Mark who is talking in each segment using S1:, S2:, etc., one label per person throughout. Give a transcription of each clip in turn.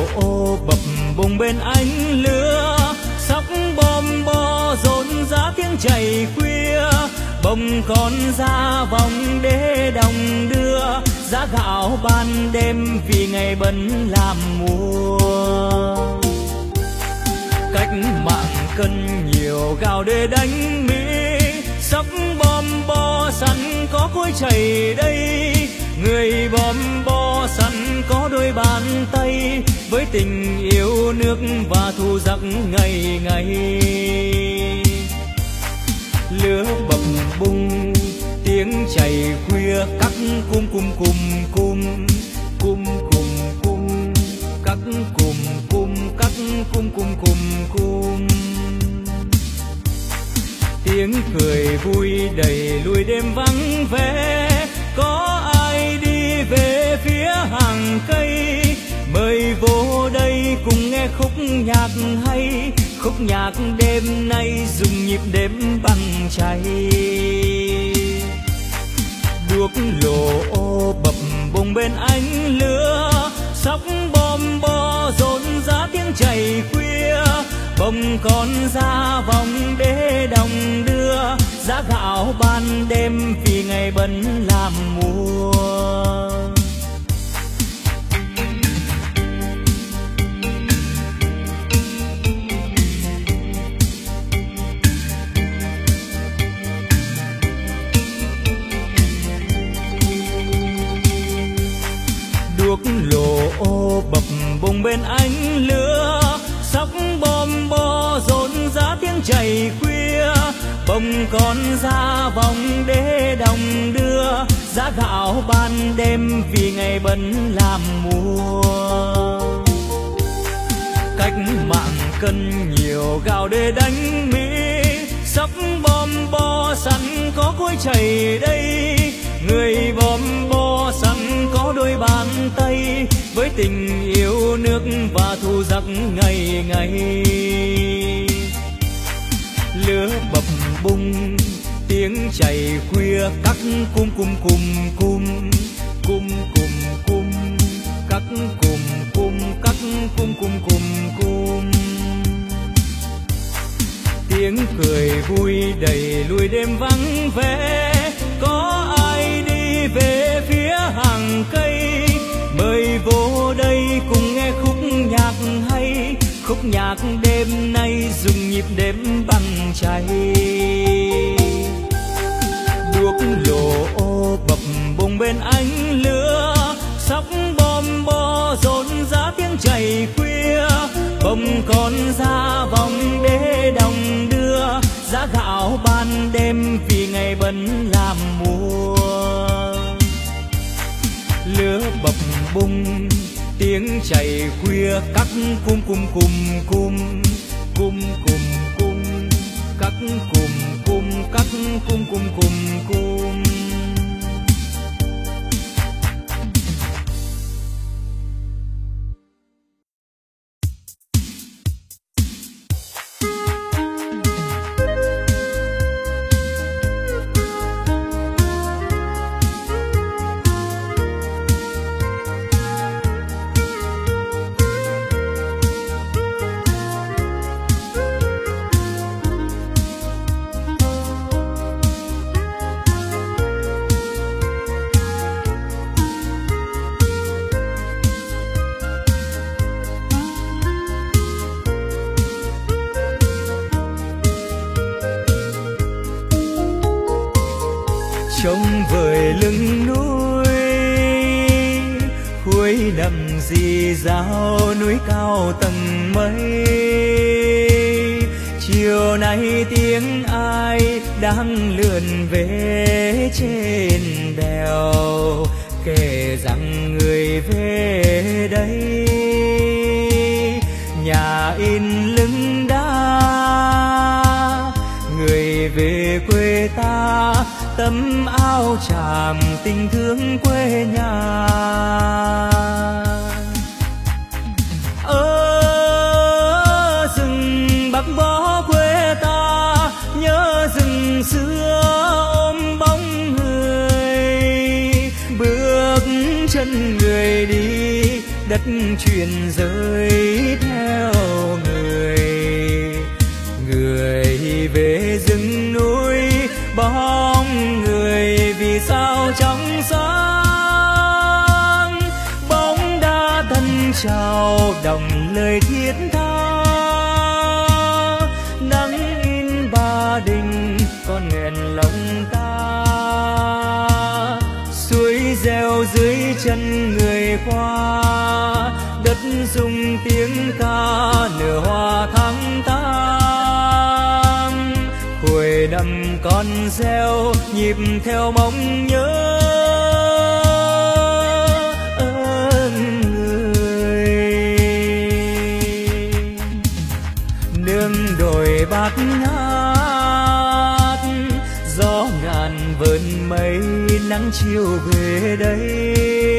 S1: ô bập bùng bên ánh lửa, sóc bom bo rộn rã tiếng chảy khuya, bông con ra vòng để đồng đưa giá gạo ban đêm vì ngày bận làm mùa. Cách mạng cân nhiều gạo để đánh Mỹ, sóc bom bo sẵn có cối chảy đây, người bom bo sẵn có đôi bàn tay với tình yêu nước và thù giặc ngày ngày. Lửa bập bùng tiếng chảy khuya cắt cung cung cung cung cung cung cung cắt cung cung cắt cung cung cung cung. Tiếng cười vui đầy lùi đêm vắng vẻ, có ai đi về phía hàng cây, mời vô đây cùng nghe khúc nhạc hay, khúc nhạc đêm nay dùng nhịp đêm bằng cháy. Đuốc lổ ô bập bùng bên ánh lửa, sóc bom bo rộn rã tiếng chảy khuya, bông con ra vòng để đồng đưa giá gạo ban đêm vì ngày bận làm mùa. Đuốc lổ ô bập bùng bên ánh lửa, sóc bom bo rộn rã tiếng chảy khuya, bông con ra vòng để đồng đưa giá gạo ban đêm vì ngày bận làm mùa. Cách mạng cân nhiều gạo để đánh Mỹ, sóc bom bo sẵn có cối chảy đây, người bom bo sẵn có đôi bàn tay với tình yêu nước và thù giặc ngày ngày. Lửa bập bùng tiếng chảy khuya cắt cung cung cung cung cung cung cung cắt cung cung cắt cung cung cung cung. Tiếng cười vui đầy lùi đêm vắng vẻ, có ai đi về phía hàng cây, mời vô đây cùng nghe khúc nhạc hay, khúc nhạc đêm nay dùng nhịp đêm bằng cháy. Đuốc lổ ô bập bùng bên ánh lửa, sóc bom bo rộn rã tiếng chảy khuya, bông con ra vòng để đồng đưa giá gạo ban đêm vì ngày bận làm mùa. Lửa bập bùng tiếng chảy khuya cắt cung cung cung cung cung cung cung cắt cung cung cắt cung cung cung cung.
S2: Trông vời lưng núi khuấy đầm rì rào, núi cao tầng mây. Chiều nay tiếng ai đang lượn về trên đèo, kể rằng người về đây nhà in lưng đá. Người về quê ta tấm áo tràm tình thương quê nhà. Ở rừng Bắc Bó quê ta nhớ rừng xưa ôm bóng người, bước chân người đi đất chuyển rơi theo người. Người về rừng núi bóng người vì sao trong sáng. Bóng đá thân chào đồng lời thiết tha. Nắng in Ba Đình còn nghẹn lòng ta. Suối reo dưới chân người qua. Đất rung tiếng ca nở hoa tháng 8. Hồi năm con reo nhịp theo mong nhớ ơn người. Nương đồi bát ngát gió ngàn vờn mây nắng chiều về đây.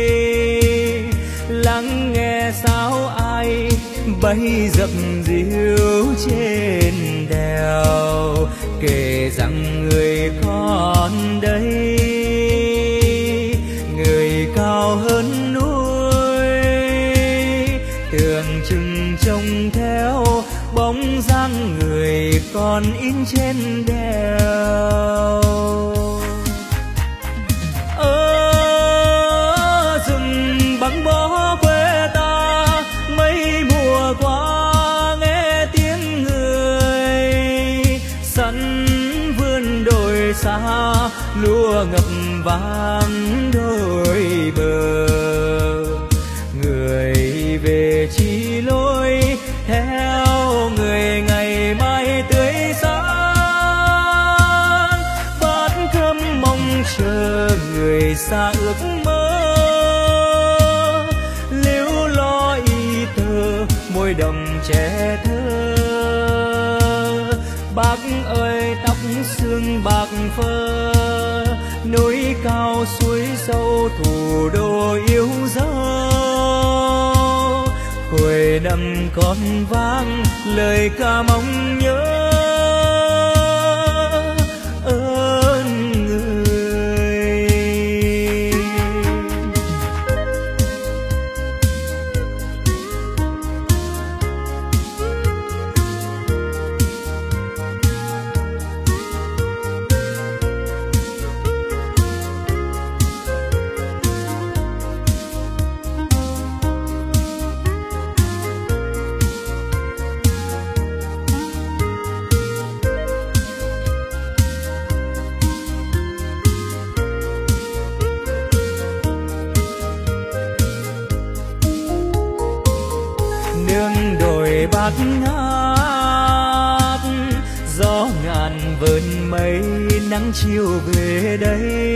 S2: Lắng nghe sao ai bay dập dìu trên đèo, kể rằng người con đây người cao hơn núi. Tưởng chừng trông theo bóng dáng người còn in trên đèo. Băng bó quê ta mấy mùa qua nghe tiếng người. Sẵn vươn đồi xa lúa ngập vang đôi bờ. Người về chi lối theo người ngày mai tươi sáng. Bát cơm mong chờ người xa ước mơ. Môi đồng trẻ thơ. Bác ơi tóc xương bạc phơ. Núi cao suối sâu thủ đô yêu dấu. Hồi năm còn vang lời ca mong nhớ ơn người. Bát ngát gió ngàn vờn mây nắng chiều về đây.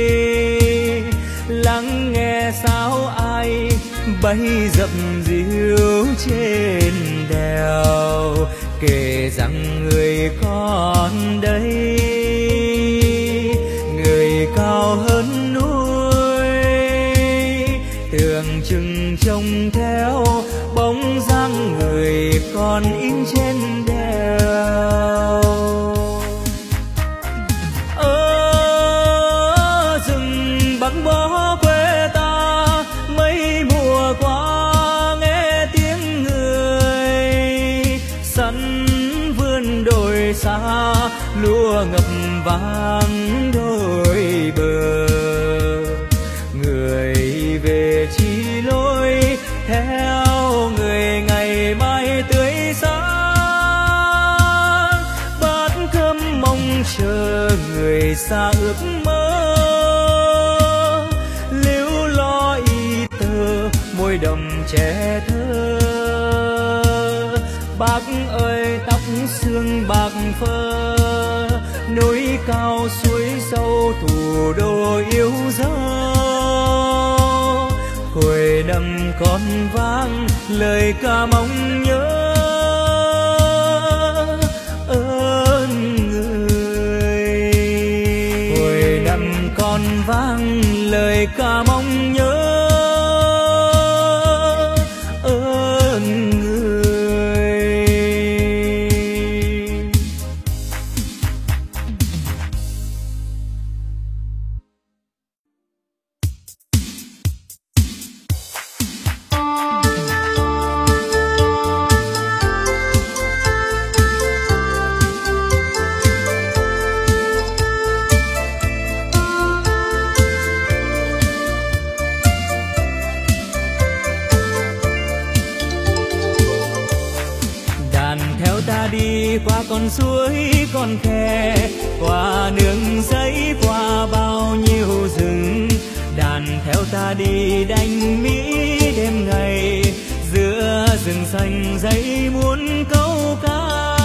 S2: Lắng nghe sao ai bay dập dìu trên đèo, kể rằng người con đây người cao hơn núi. Tưởng chừng trông theo bóng dáng người còn in trên đèo. Ở rừng băng bó quê ta mấy mùa qua nghe tiếng người. Sẵn vươn đồi xa lúa ngập vang đôi bờ. Người về chi lối theo người ngày mai tươi sáng. Bát cơm mong chờ người xa ước mơ. Líu lo y tơ môi đồng trẻ thơ. Bác ơi tóc xương bạc phơ. Núi cao suối sâu thủ đô yêu dấu. Hồi năm còn vang lời ca mong nhớ ơn người. Hồi năm còn vang lời ca mong nhớ ơn người.
S1: đi qua con suối con khe, qua nương giấy qua bao nhiêu rừng. Đàn theo ta đi đánh mỹ đêm ngày, giữa rừng xanh dãy muôn câu ca.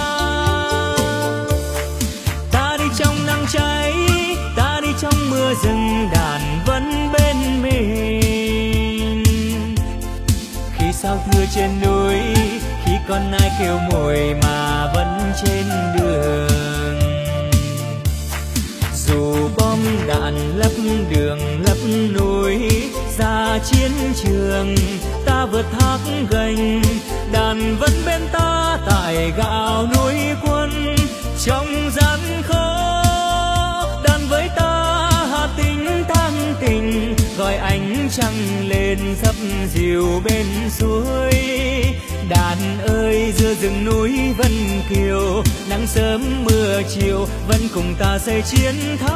S1: Ta đi trong nắng cháy, ta đi trong mưa rừng, đàn vẫn bên mình. Khi sao thưa trên núi, khi con ai kêu mồi mà vẫn trên đường. Dù bom đạn lấp đường lấp núi, ra chiến trường ta vượt thác gành, đàn vẫn bên ta tại gạo núi quân. Trong gian khó đàn với ta hà tình thăng tình, gọi ánh trăng lên dấp dìu bên suối. Đàn ơi giữa rừng núi Vân Kiều, nắng sớm mưa chiều vẫn cùng ta xây chiến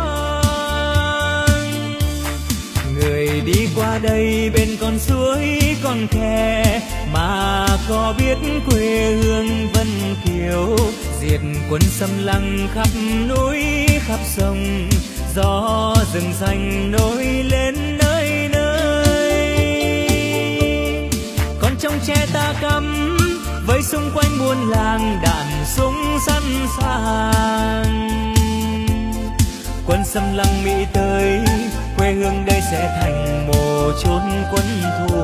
S1: thắng. Người đi qua đây bên con suối con khe, mà có biết quê hương Vân Kiều. Diệt quân xâm lăng khắp núi khắp sông, gió rừng xanh nổi lên nơi nơi. Còn trong tre ta cắm với xung quanh buôn làng, đạn súng sẵn sàng. Quân xâm lăng Mỹ tới, quê hương đây sẽ thành mồ chốn quân thù.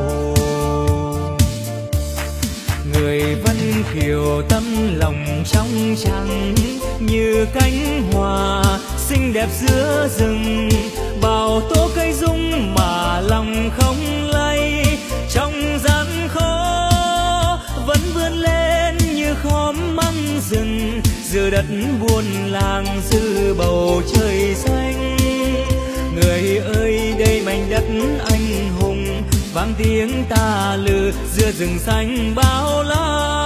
S1: Người Vân Kiều tâm lòng trong trắng, như cánh hoa xinh đẹp giữa rừng. Bao tố cây rung mà lòng không lay, trong gian khó vẫn vươn lên như khóm măng rừng. Giữa đất buôn làng giữa bầu trời xanh, người ơi đây mảnh đất anh hùng, vang tiếng ta lư giữa rừng xanh bao la.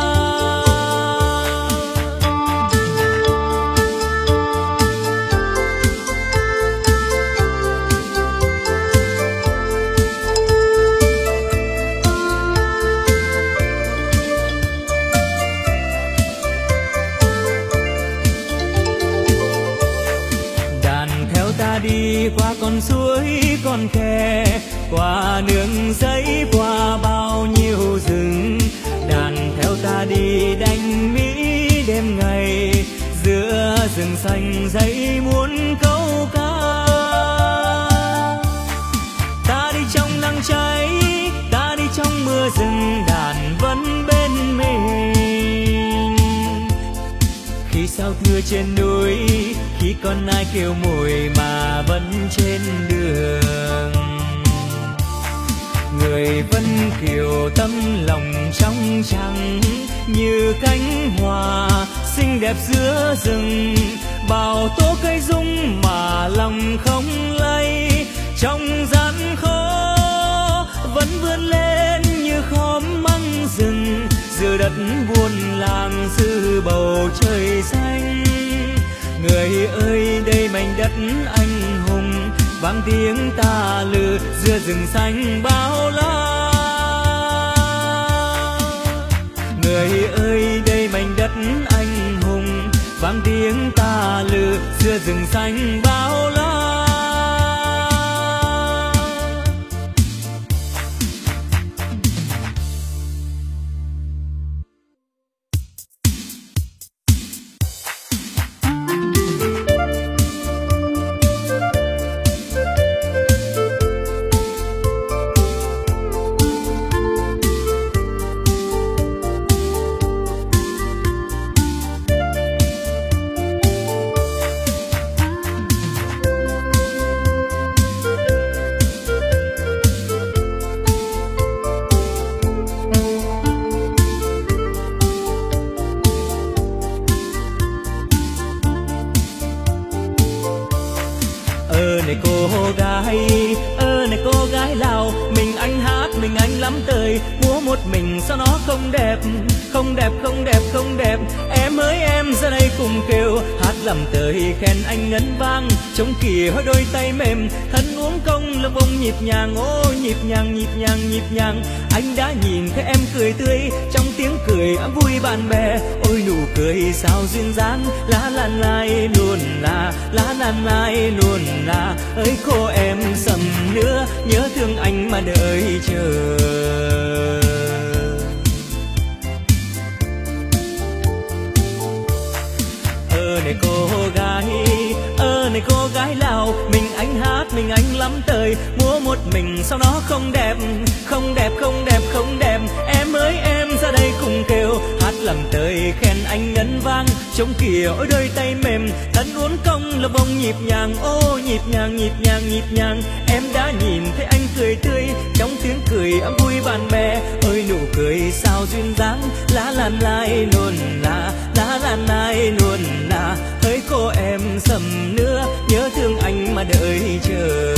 S1: Đi qua con suối con khe, qua nương giấy qua bao nhiêu rừng. Đàn theo ta đi đánh mỹ đêm ngày, giữa rừng xanh dãy muôn câu ca. Ta đi trong nắng cháy, ta đi trong mưa rừng, đàn vẫn bên mình. Khi sao thưa trên núi, khi con ai kêu mồi mà vẫn trên đường. Người Vân Kiều tâm lòng trong trắng, như cánh hoa xinh đẹp giữa rừng. Bao tố cây rung mà lòng không lay, trong gian khó vẫn vươn lên như khóm măng rừng. Giữa đất buôn làng giữa bầu trời xanh, người ơi đây mảnh đất anh hùng, vang tiếng ta lư giữa rừng xanh bao la. Người ơi đây mảnh đất anh hùng, vang tiếng ta lư giữa rừng xanh bao la.
S2: Này cô gái Lào, mình anh hát mình anh lắm tơi, múa một mình sao nó không đẹp, không đẹp, không đẹp, không đẹp. Em ơi em ra đây cùng kêu, hát làm tơi khen anh ngân vang, trông kìa đôi tay mềm, thân uống uống công là bông nhịp nhàng, ôi nhịp nhàng nhịp nhàng nhịp nhàng. Anh đã nhìn thấy em cười tươi, trong tiếng cười ấm vui bạn bè. Ôi nụ cười sao duyên dáng, lá lan lai luôn là, lá lan lai luôn là. Ơi cô em sầm nữa, nhớ thương anh mà đợi chờ. Này cô gái, này cô gái Lào, mình anh hát mình anh lắm tời, múa một mình sao nó không đẹp, không đẹp không đẹp không đẹp. Em ơi em ra đây cùng kêu, hát làm tời khen anh ngân vang, trống kìa ôi đôi tay mềm, thân uốn cong là bông nhịp nhàng, ô nhịp nhàng nhịp nhàng nhịp nhàng. Em đã nhìn thấy anh cười tươi, trong tiếng cười ấm vui bạn bè. Ôi nụ cười sao duyên dáng, lá lan lai luôn là, lá lan lai luôn là. Hỡi cô em sầm nữa, nhớ thương anh mà đợi chờ.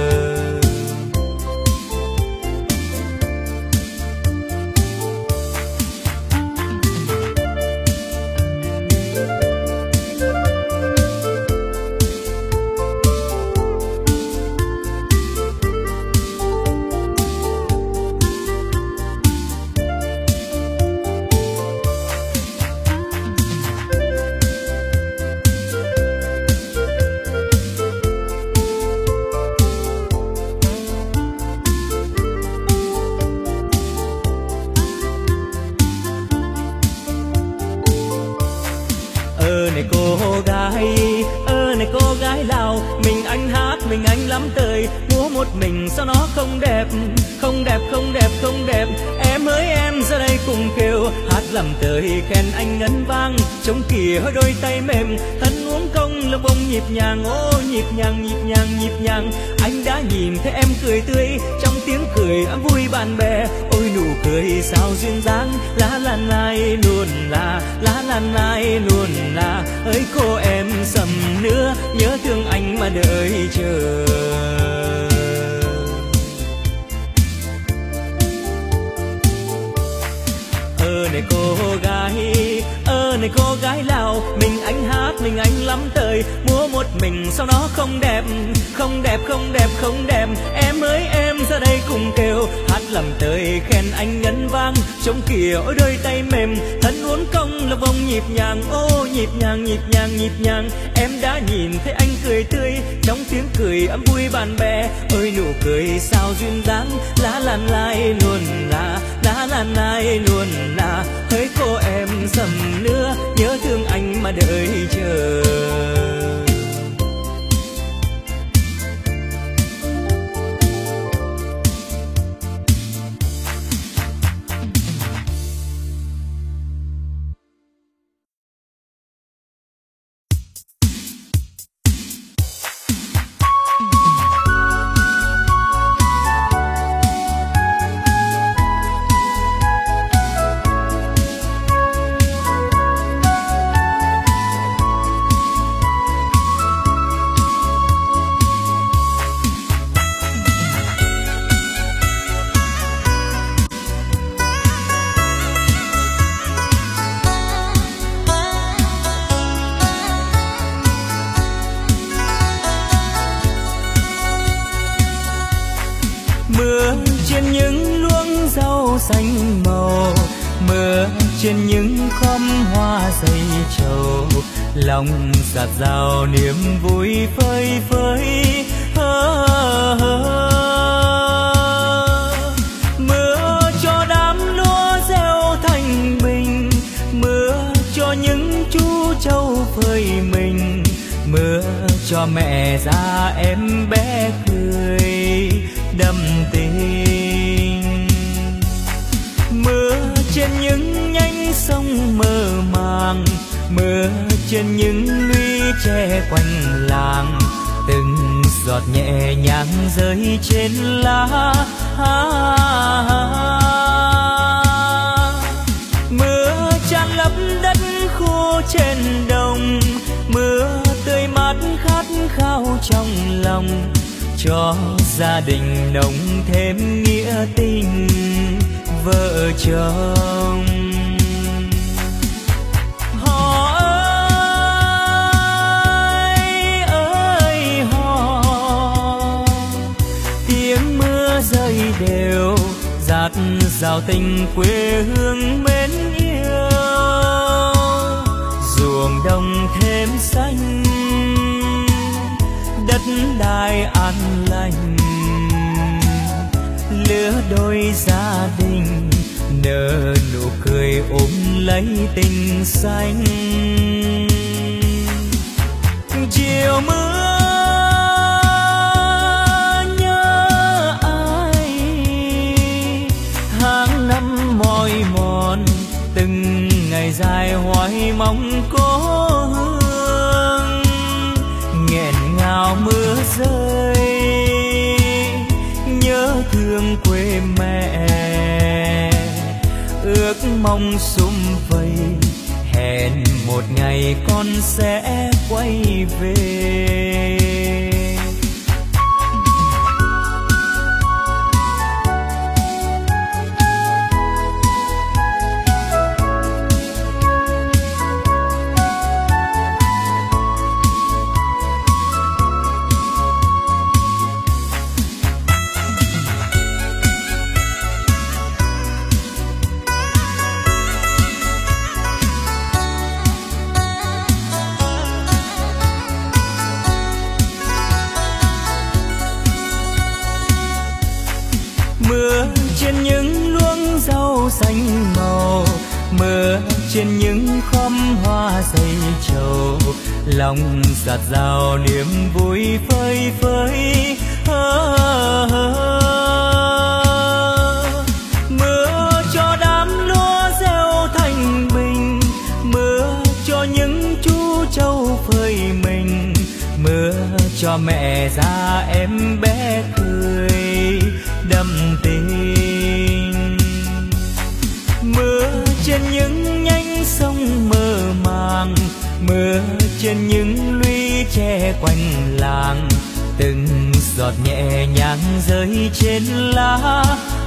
S2: Này cô gái Lào, mình anh hát mình anh lắm tời, múa một mình sao nó không đẹp, không đẹp không đẹp không đẹp. Em ơi em ra đây cùng kêu, hát làm tời khen anh ngân vang, trống kìa hơi đôi tay mềm, thân uống công là bông nhịp nhàng, ô nhịp nhàng nhịp nhàng nhịp nhàng. Anh đã nhìn thấy em cười tươi, trong tiếng cười ấm vui bạn bè. Ôi nụ cười sao duyên dáng, lá lan lai luôn là, lá lan lai luôn là. Ơi cô em sầm nữa, nhớ thương anh mà đợi chờ. Này cô gái, này cô gái Lào, mình anh hát mình anh lắm tời, múa một mình sao nó không đẹp, không đẹp không đẹp không đẹp. Em ơi em ra đây cùng kêu, hát làm tời khen anh ngân vang, trống kìa ôi đôi tay mềm, thân uốn cong là bông nhịp nhàng, ô nhịp nhàng nhịp nhàng nhịp nhàng. Em đã nhìn thấy anh cười tươi, trong tiếng cười ấm vui bạn bè. Ôi nụ cười sao duyên dáng, lá lan lai luôn là, lá lan lai luôn là. Hỡi cô em sầm nữa, nhớ thương anh mà đợi chờ. Xanh màu mưa trên những khóm hoa dây trầu, lòng dạt dào niềm vui phơi phới. Mưa cho đám lúa gieo thành bình, mưa cho những chú trâu phơi mình, mưa cho mẹ già em bé cười đậm tình. Mưa trên những nhánh sông mơ màng, mưa trên những lũy tre quanh làng, từng giọt nhẹ nhàng rơi trên lá. Mưa tràn lấp đất khô trên đồng, mưa tươi mát khát khao trong lòng, cho gia đình nồng thêm nghĩa tình vợ chồng. Họ ơi họ, tiếng mưa rơi đều dạt dào tình quê hương mến yêu. Ruộng đồng thêm xanh, đất đai an lành, lứa đôi gia đình nở nụ cười ôm lấy tình xanh. Chiều mưa nhớ ai, tháng năm mỏi mòn, từng ngày dài hoài mong cố hương. Nghẹn ngào mưa rơi, nhớ thương quê mẹ, ước mong sum vầy hẹn một ngày con sẽ quay về. Mưa trên những luống rau xanh màu, mưa trên những khóm hoa dày trầu, lòng dạt dào niềm vui phơi phới. Mưa cho đám lúa gieo thành bình, mưa cho những chú trâu phơi mình, mưa cho mẹ già em bé cười đậm tình. Mưa trên những nhánh sông mơ màng, mưa trên những lũy tre quanh làng, từng giọt nhẹ nhàng rơi trên lá.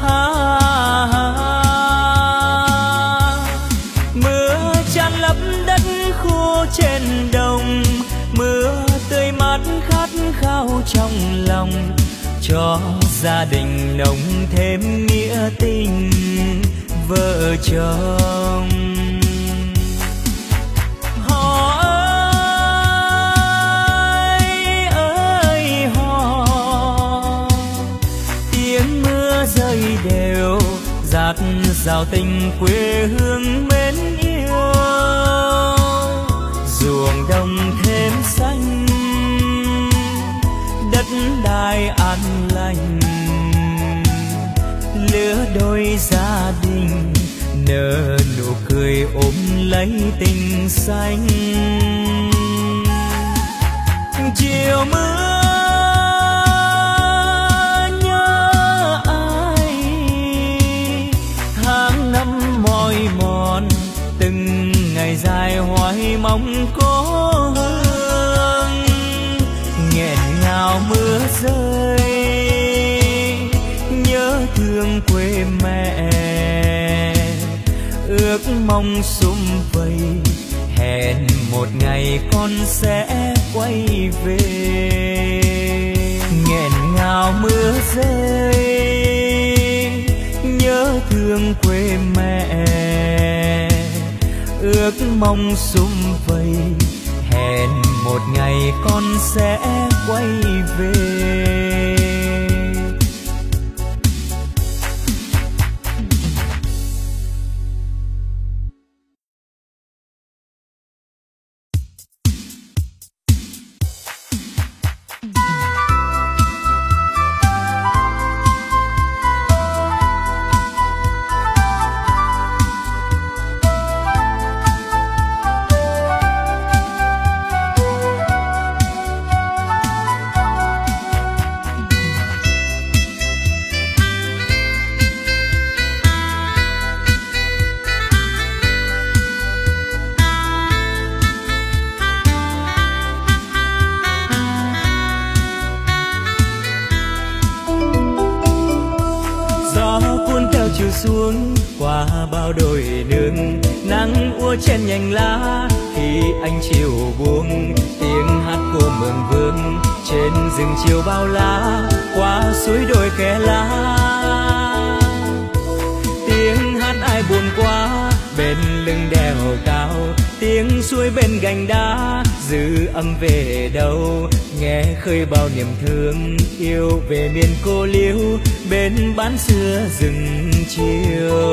S2: Mưa tràn lấp đất khô trên đồng, mưa tươi mát khát khao trong lòng, cho gia đình nồng thêm nghĩa tình vợ chồng. Hò ơi hò, tiếng mưa rơi đều dạt dào tình quê hương mến yêu. Ruộng đồng thêm xanh, đất đai an lành, lứa đôi gia đình nở nụ cười ôm lấy tình xanh. Chiều mưa nhớ ai, tháng năm mỏi mòn, từng ngày dài hoài mong cố hương. Nghẹn ngào mưa rơi, nhớ thương quê mẹ, ước mong sum vầy hẹn một ngày con sẽ quay về. Nghẹn ngào mưa rơi, nhớ thương quê mẹ, ước mong sum vầy hẹn một ngày con sẽ quay về.
S1: xuống qua bao đồi nương, nắng úa trên nhành lá
S2: khi anh chiều buông tiếng hát cô mường vương trên rừng chiều bao lá qua suối đồi khe lá. Tiếng hát ai buồn quá bên lưng đèo cao, tiếng suối bên gành đá dư âm về đâu, nghe khơi bao niềm thương yêu về miền cô liêu bên bán xưa rừng chiều.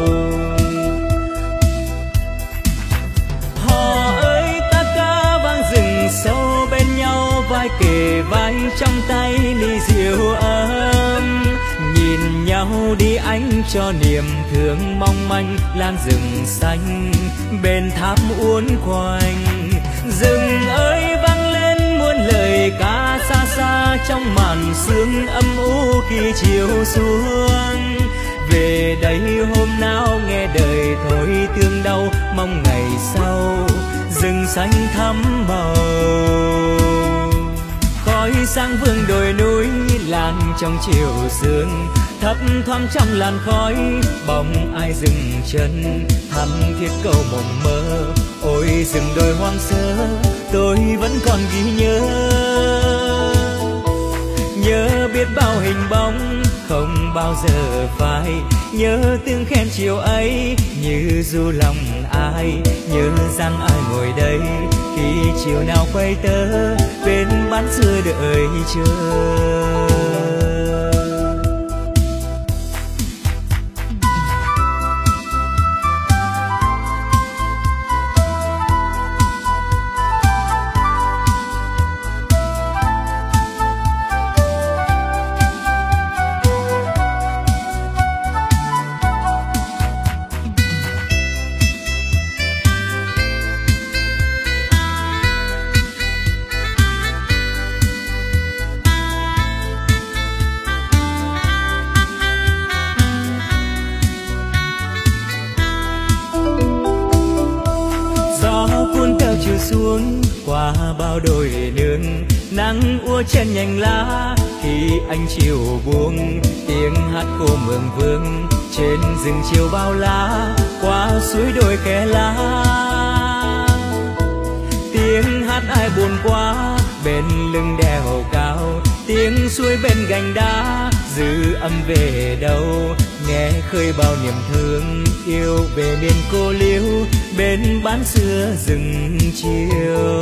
S2: Hò ơi ta ca vang rừng sâu bên nhau, vai kề vai trong tay ly rượu ấm, nhìn nhau đi anh cho niềm thương mong manh lan rừng xanh bên tháp uốn quanh. Rừng ơi vang lên muôn lời ca xa xa trong màn sương âm u khi chiều xuống. Về đây hôm nào nghe đời thôi thương đau, mong ngày sau rừng xanh thắm màu. Khói sang vương đồi núi làng trong chiều sương, thấp thoáng trong làn khói bóng ai dừng chân thắm thiết câu mộng mơ. Ôi rừng đồi hoang sơ tôi vẫn còn ghi nhớ, nhớ biết bao hình bóng không bao giờ phai, nhớ tiếng khen chiều ấy như du lòng ai, nhớ rằng ai ngồi đây khi chiều nào quay tớ bên bán xưa đợi chờ. Xuống qua bao đồi nương nắng úa trên nhành lá, khi anh chiều buông tiếng hát cô mường vương trên rừng chiều bao lá qua suối đồi khe lá. Tiếng hát ai buồn quá bên lưng đèo cao, tiếng suối bên gành đá dư âm về đâu, nghe khơi bao niềm thương yêu về miền cô liêu bên bán xưa rừng chiều.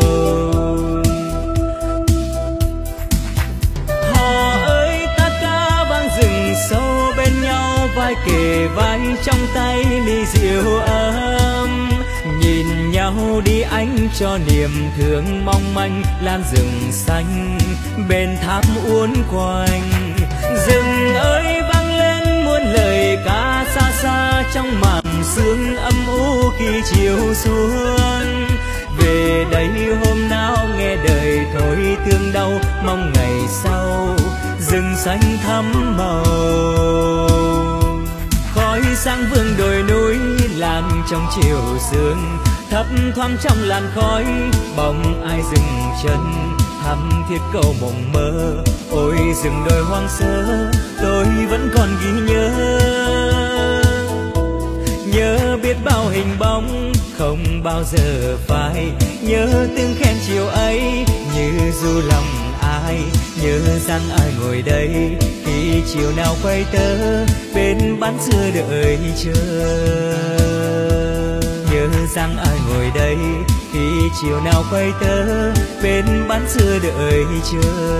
S2: Hò ơi ta ca vang rừng sâu bên nhau, vai kề vai trong tay ly rượu ấm, nhìn nhau đi anh cho niềm thương mong manh lan rừng xanh bên tháp uốn quanh. Rừng ơi vang lên muôn lời ca xa xa trong màn sương âm u khi chiều xuống. Về đây hôm nào nghe đời thôi thương đau, mong ngày sau rừng xanh thắm màu. Khói sang vương đồi núi làng trong chiều sương, thấp thoáng trong làn khói bóng ai dừng chân thắm thiết câu mộng mơ. Ôi rừng đồi hoang sơ tôi vẫn còn ghi nhớ, nhớ biết bao hình bóng không bao giờ phai, nhớ tiếng khen chiều ấy như du lòng ai, nhớ rằng ai ngồi đây khi chiều nào quay tớ bên bán xưa đợi chờ. Nhớ rằng ai ngồi đây khi chiều nào quay tớ bên bán xưa đợi chờ.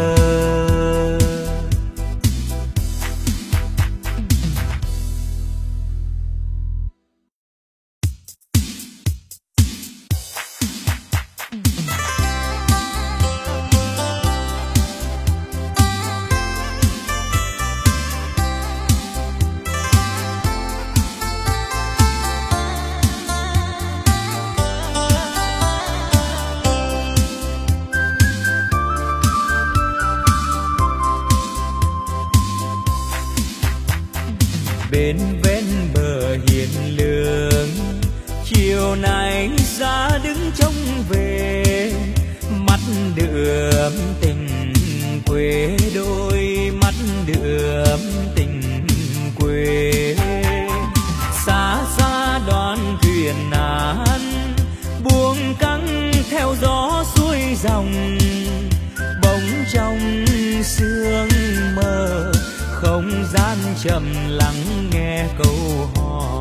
S1: bên ven bờ hiền lương, chiều nay ra đứng trông về, mắt đượm tình quê, đôi mắt đượm tình quê. Xa xa đoàn thuyền nan buông dòng, bỗng trong sương mơ không gian trầm lắng nghe câu hò.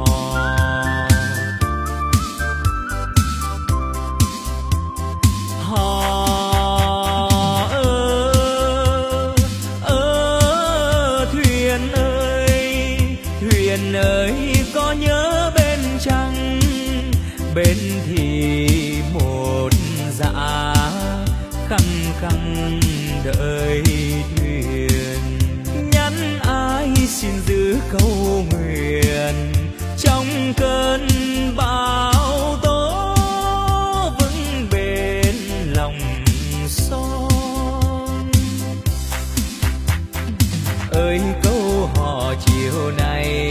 S1: Thuyền ơi có nhớ bên trăng, bên thì một dã khăng khăng đợi thuyền. Nhắn ai xin giữ câu nguyện, trong cơn bão tố vững bền lòng son. Ơi câu hò chiều nay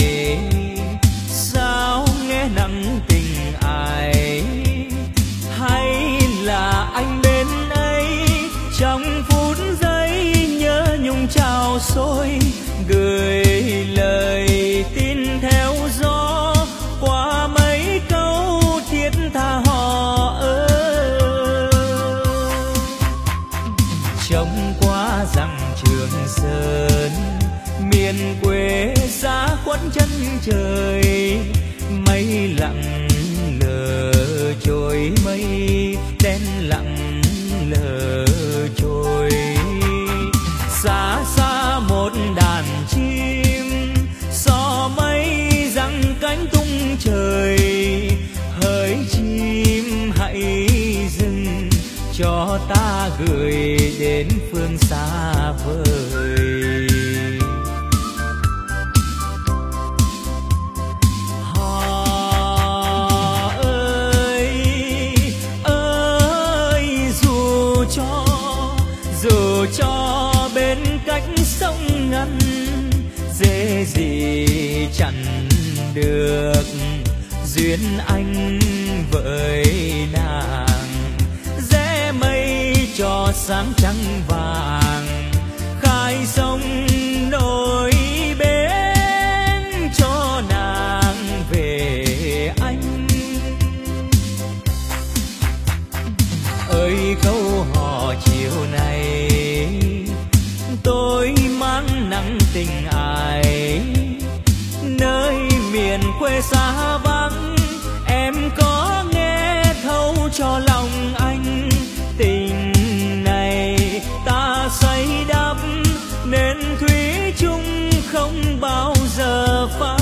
S1: sao nghe nặng tình ai, hay là anh bên ấy trong phút giây nhớ nhung trào sôi, gửi lời tin theo gió qua mấy câu thiết tha hò ơi. Trông qua rằng Trường Sơn miền quê xa khuất chân trời, mây lặng lờ trôi mây đen lặng lờ trôi. Xa xa một đàn chim xò mây giăng cánh tung trời, hỡi chim hãy dừng cho ta gửi đến phương xa vời. Dù cho bên cách sông ngăn, dễ gì chẳng được duyên anh với nàng. Rẽ mây cho sáng trăng vàng, khai sông nổi bến cho nàng về anh. Ơi câu hò chiều nay tôi mang nặng tình ai, nơi miền quê xa vắng em có nghe thấu cho lòng anh. Tình này ta xây đắp nên thủy chung không bao giờ phai.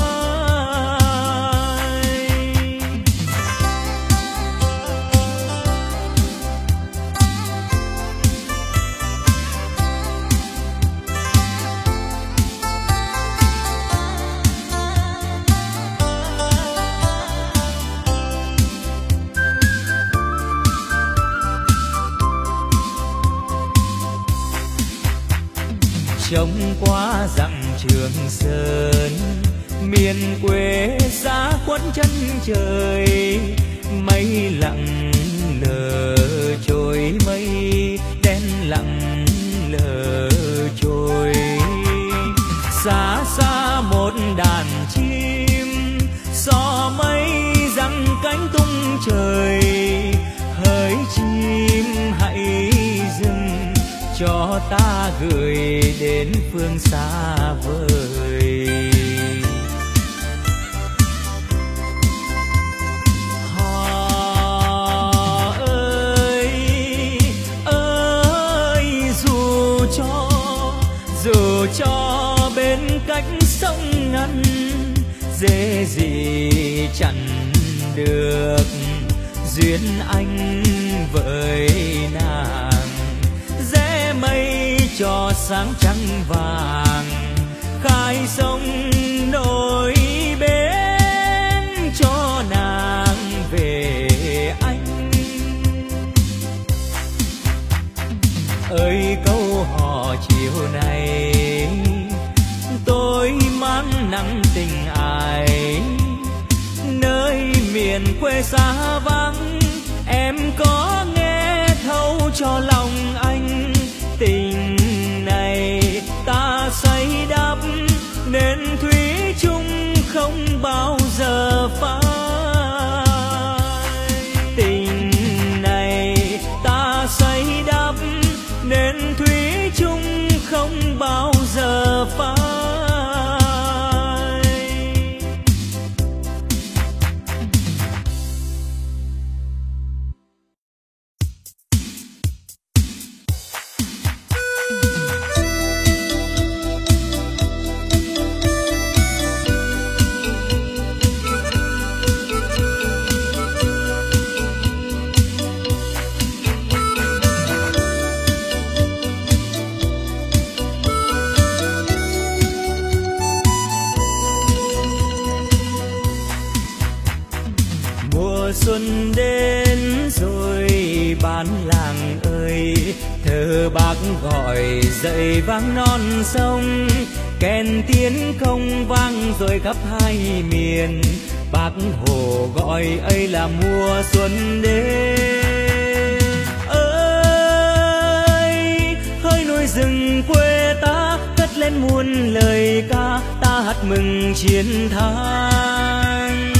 S1: Trông qua dặm Trường Sơn miền quê xa khuất chân trời, mây lặng lờ trôi mây đen lặng lờ trôi. Xa xa một đàn chim xò mây giăng cánh tung trời, hỡi chim hãy dừng cho ta gửi đến phương xa vời. Hò ơi ơi dù cho bên cách sông ngăn, dễ gì chẳng được duyên anh với nàng. Rẽ mây cho sáng trăng vàng, khai sông nổi bến cho nàng về anh. Ơi câu hò chiều nay tôi mang nặng tình ai, nơi miền quê xa vắng em có nghe thấu cho lòng anh. Tình này ta xây đắp nên thủy chung không bao giờ phai. Tình này ta xây đắp
S2: xuân đến rồi bản làng ơi, thơ bác gọi dậy vang non sông, kèn tiến công vang rồi khắp hai miền. Bác Hồ gọi ấy là mùa xuân đến. Ơi hỡi núi rừng quê ta, cất lên muôn lời ca, ta hát mừng chiến thắng.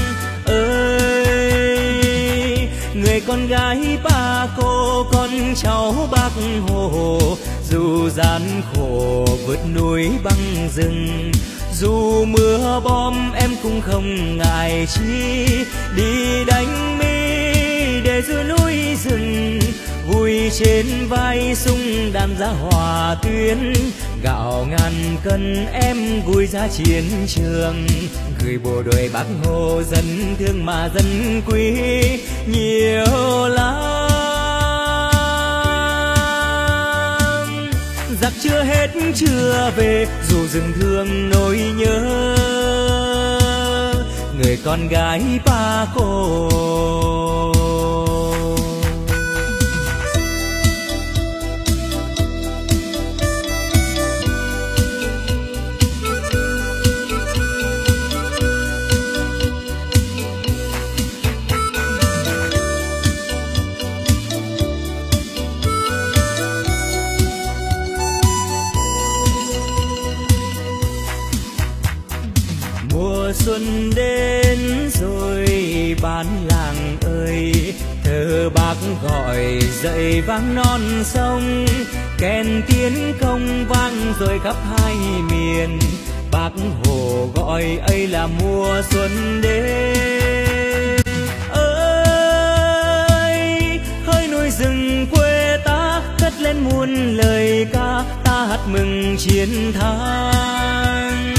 S2: Ơi người con gái ba cô, con cháu Bác Hồ, dù gian khổ vượt núi băng rừng, dù mưa bom em cũng không ngại chi, đi đánh mi để giữ núi rừng, vui trên vai sung đàn ra hòa tuyến, gạo ngàn cân em gùi ra chiến trường, gửi bộ đội Bác Hồ dân thương mà dân quý nhiều lắm. Giặc chưa hết chưa về, dù rừng thương nỗi nhớ, người con gái ba cô. Xuân đến rồi bản làng ơi, thơ bác gọi dậy vang non sông, kèn tiến công vang rồi khắp hai miền. Bác Hồ gọi ấy là mùa xuân đến. Ơi hỡi núi rừng quê ta, cất lên muôn lời ca, ta hát mừng chiến thắng.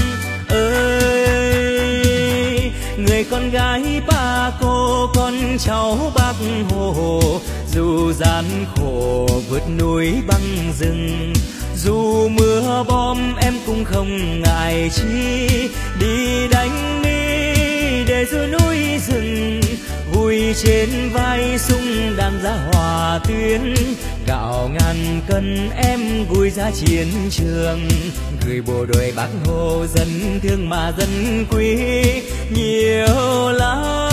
S2: Người con gái ba cô, con cháu Bác Hồ, dù gian khổ vượt núi băng rừng, dù mưa bom em cũng không ngại chi, đi đánh mi để giữ núi rừng, vui trên vai sung đàn ra hòa tuyến, gạo ngàn cân em gùi ra chiến trường, gửi bộ đội Bác Hồ dân thương mà dân quý nhiều lắm.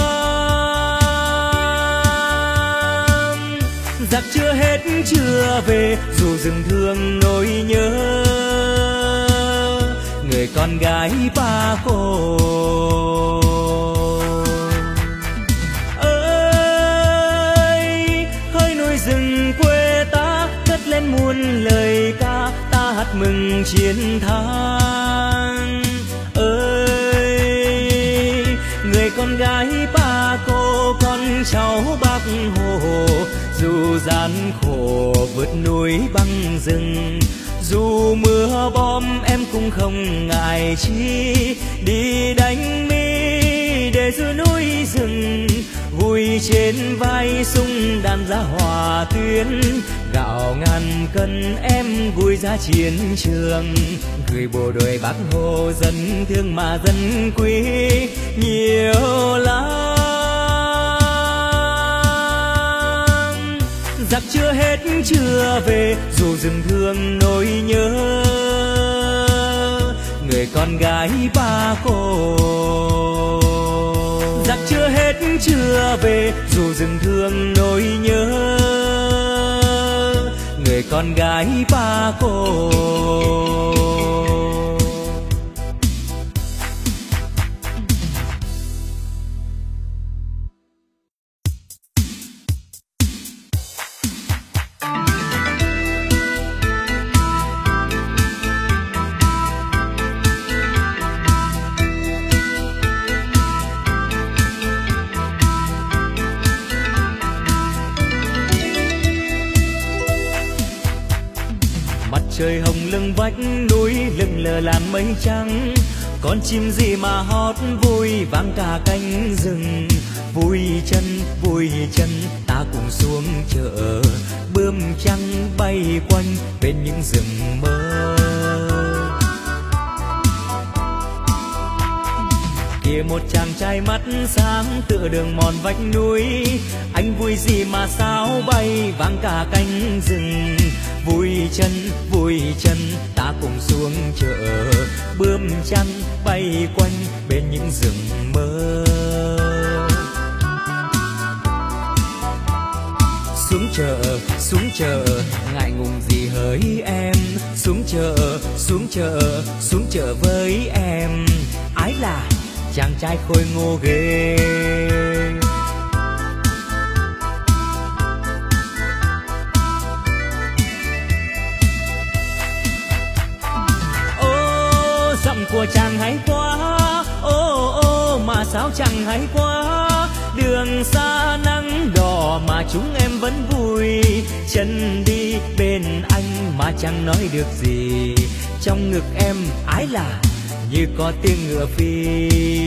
S2: Giặc chưa hết chưa về, dù rừng thương nỗi nhớ, người con gái ba cô. Ơi hỡi núi rừng quê ta, cất lên muôn lời ca, ta hát mừng chiến thắng. Ơi người con gái ba cô, con cháu Bác Hồ, dù gian khổ vượt núi băng rừng, dù mưa bom em cũng không ngại chi, đi đánh mi để giữ núi rừng, vui trên vai sung đàn ra hòa tuyến, gạo ngàn cân em gùi ra chiến trường, gửi bộ đội Bác Hồ dân thương mà dân quý nhiều lắm. Giặc chưa hết chưa về, dù rừng thương nỗi nhớ, người con gái ba cô. Giặc chưa hết chưa về, dù rừng thương nỗi nhớ, người con gái ba cô. Trời hồng lưng vách núi, lưng lờ làn mây trắng, con chim gì mà hót vui vang cả cánh rừng. Vui chân ta cùng xuống chợ, bướm trắng bay quanh bên những rừng mơ.
S1: như một chàng trai mắt sáng tựa đường mòn vách núi. Anh vui gì mà sao bay vang cả cánh rừng. Vui chân ta cùng xuống chợ, bướm trắng bay quanh bên những rừng mơ. Xuống chợ ngại ngùng gì hỡi em. Xuống chợ với em. Ái là chàng trai khôi ngô ghê. Ô giọng của chàng hay quá, ô mà sao chàng hay quá. Đường xa nắng đỏ mà chúng em vẫn vui. Chân đi bên anh mà chẳng nói được gì. Trong ngực em ái là như có tiếng ngựa phi.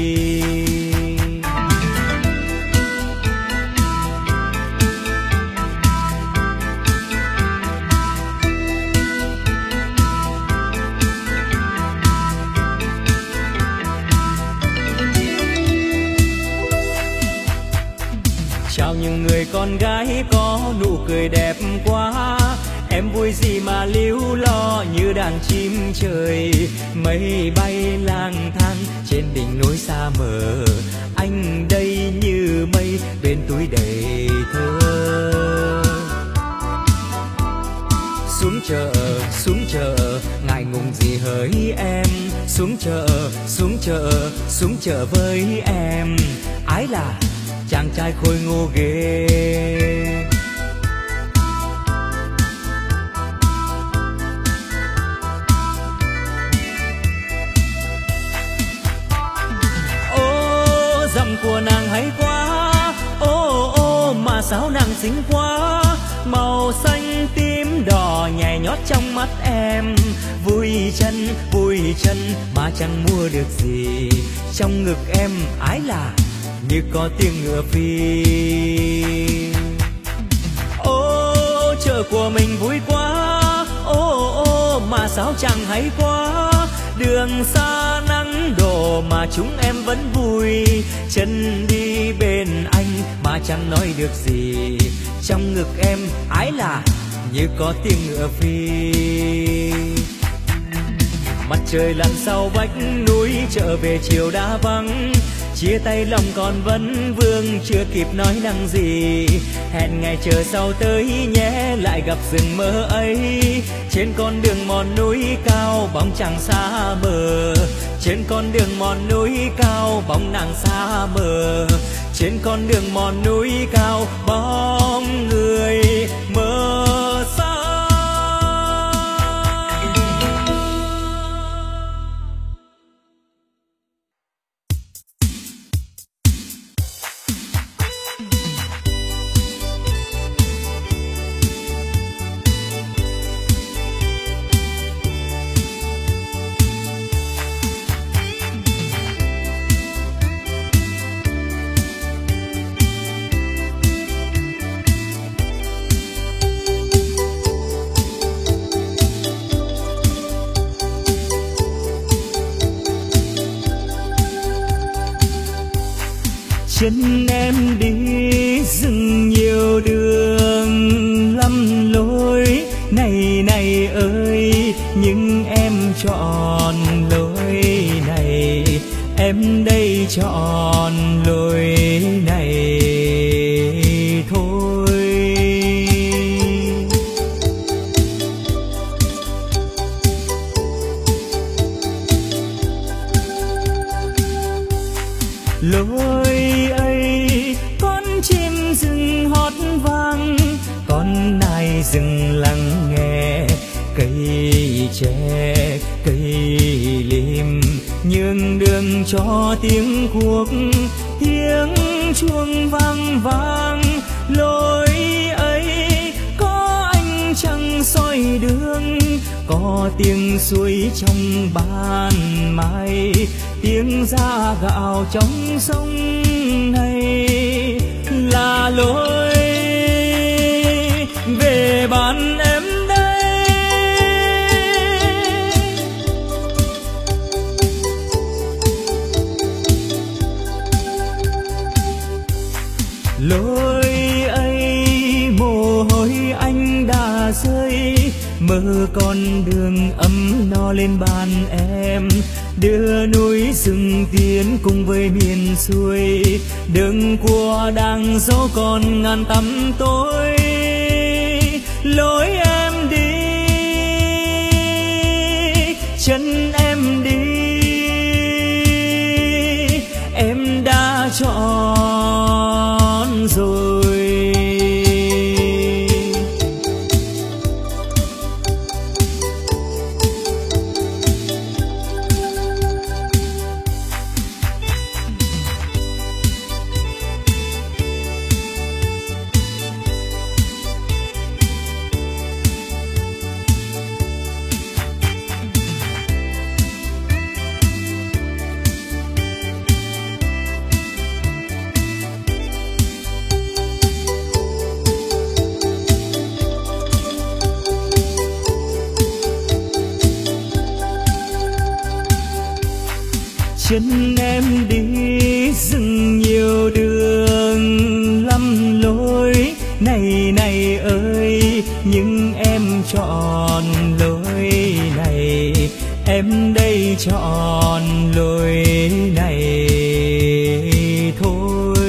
S1: Chào những người con gái có nụ cười đẹp quá. Em vui gì mà líu lo như đàn chim trời. Mây bay lang thang trên đỉnh núi xa mờ. Anh đây như mây bên túi đầy thơ. Xuống chợ ngại ngùng gì hỡi em. Xuống chợ với em. Ái là chàng trai khôi ngô ghê. Ô giọng của nàng hay quá, ô mà sao nàng xinh quá. Màu xanh tím đỏ nhảy nhót trong mắt em. Vui chân mà chẳng mua được gì. Trong ngực em ái là như có tiếng ngựa phi. Ô chợ của mình vui quá, ô mà sao chẳng hay quá. Đường xa nắng đổ mà chúng em vẫn vui. Chân đi bên anh mà chẳng nói được gì. Trong ngực em ái là như có tiếng ngựa phi. Mặt trời lặn sau vách núi, trở về chiều đã vắng. Chia tay lòng còn vấn vương, chưa kịp nói năng gì. Hẹn ngày chờ sau tới nhé, lại gặp rừng mơ ấy. Trên con đường mòn núi cao, bóng chàng xa mờ. Trên con đường mòn núi cao, bóng nàng xa mờ. Trên con đường mòn núi cao, bóng người mờ xa. Chân em đi rừng nhiều đường lắm lối, này ơi, nhưng em chọn lối này, em đây chọn lối này thôi. Lối ấy con chim rừng hót vang, con nai rừng lắng nghe, cây tre cây lim nhường đường cho tiếng cuộc, tiếng chuông vang vang. Lối ấy có ánh trăng soi đường, có tiếng suối trong ban mai, tiếng ra gạo trong sông này. Là lối về bàn em đây, Lối ấy mồ hôi anh đã rơi, mơ con đường ấm no lên bàn em, đưa núi rừng tiến cùng với miền xuôi, đường của đang dấu còn ngàn tăm tối. Lối em đi, chân em đi, em đã chọn rồi. Chân em đi dừng nhiều đường lắm lối, này này ơi, nhưng em chọn lối này, em đây chọn lối này thôi.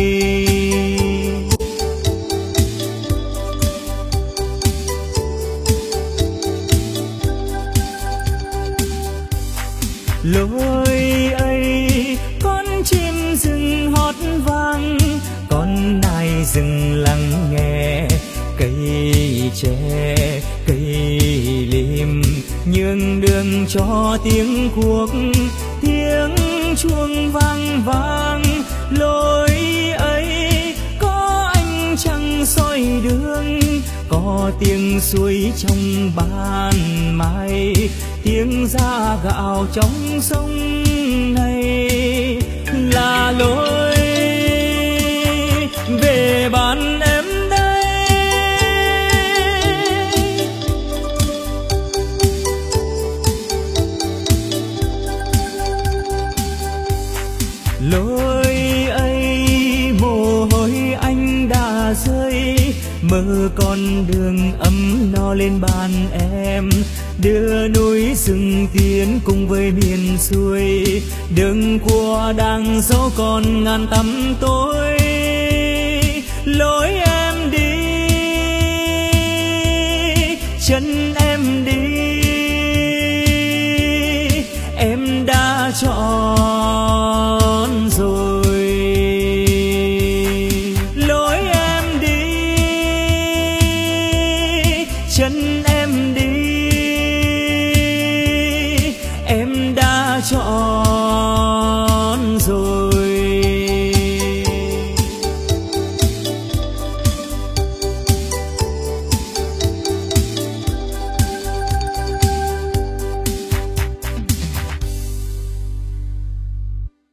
S1: Lối ấy con chim rừng hót vang, con nai rừng lắng nghe, cây tre cây lim nhường đường cho tiếng cuộc, tiếng chuông vang vang. Lối ấy có ánh trăng soi đường, có tiếng suối trong ban mai, tiếng ra gạo trong sông này. Là lối về bàn em đây, lối ấy mồ hôi anh đã rơi, mơ con đường ấm no lên bàn em, đưa núi rừng tiến cùng với miền xuôi, đường của đang dấu còn ngàn tăm tối. Lối em đi, chân em đi, em đã chọn rồi. Lối em đi, chân em